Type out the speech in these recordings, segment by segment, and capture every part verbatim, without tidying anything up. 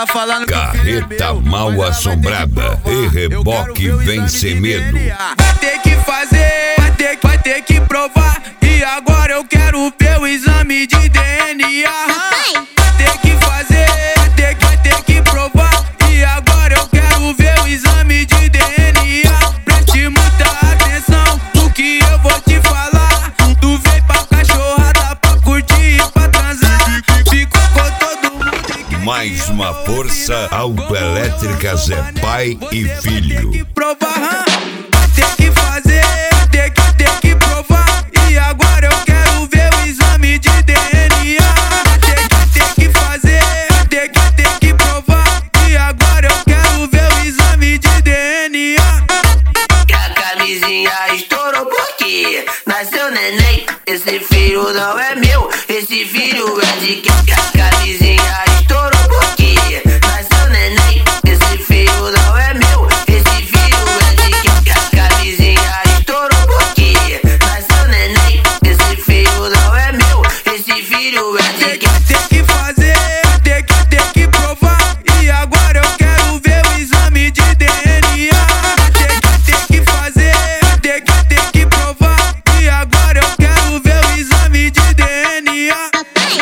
tá falando que Carreta mal assombrada e reboque vem sem medo. Vai ter que fazer, vai ter, vai ter que provar. E agora eu quero ver o exame de D N A. Vai ter que fazer, vai ter, vai ter que provar. E agora eu quero ver o exame de D N A. Preste muita atenção no que eu vou te falar. Tu veio pra cachorrada pra curtir e pra transar. Ficou com todo mundo. Mais uma força, Autoelétrica Zé Pai e Filho. Tem que provar, tem que fazer, tem que, tem que provar. E agora eu quero ver o exame de D N A. Tem que, tem que fazer, tem que, tem que provar. E agora eu quero ver o exame de D N A. Que a camisinha estourou porque nasceu neném. Esse filho não é meu, esse filho é de quem? Que a camisinha estourou porque nasceu neném. Esse filho não é meu, esse filho é de quem? Que a camisinha estourou porque nasceu neném. Esse filho não é meu, esse filho é de quem? Tem que fazer, tem que, tem que provar. E agora eu quero ver o exame de D N A. Tem que, tem que fazer, tem que, tem que provar. E agora eu quero ver o exame de D N A.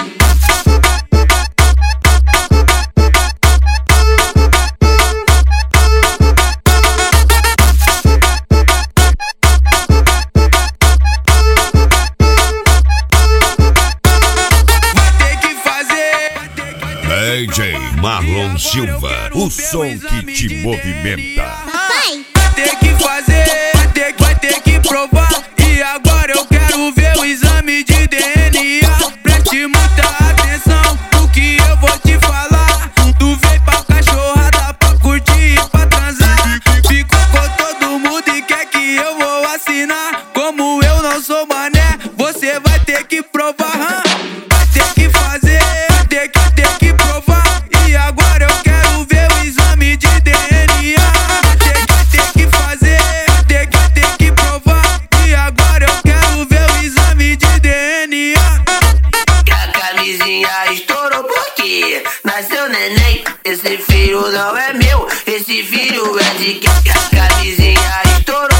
D J Marlon Silva, o som que te movimenta. Vai ter que fazer, vai ter, vai ter que provar. E agora eu quero ver o exame de D N A. Preste muita atenção no que eu vou te falar. Tu veio pra cachorrada pra curtir e pra transar. Ficou com todo mundo e quer que eu vou assinar. Como eu não sou mané, você vai ter que provar. Vai ter que fazer, ter que, ter que provar. E agora eu quero ver o exame de D N A. Tem que, tem que fazer, tem que, tem que provar. E agora eu quero ver o exame de D N A. Que a camisinha estourou porque nasceu neném. Esse filho não é meu, esse filho é de quem? Que a camisinha estourou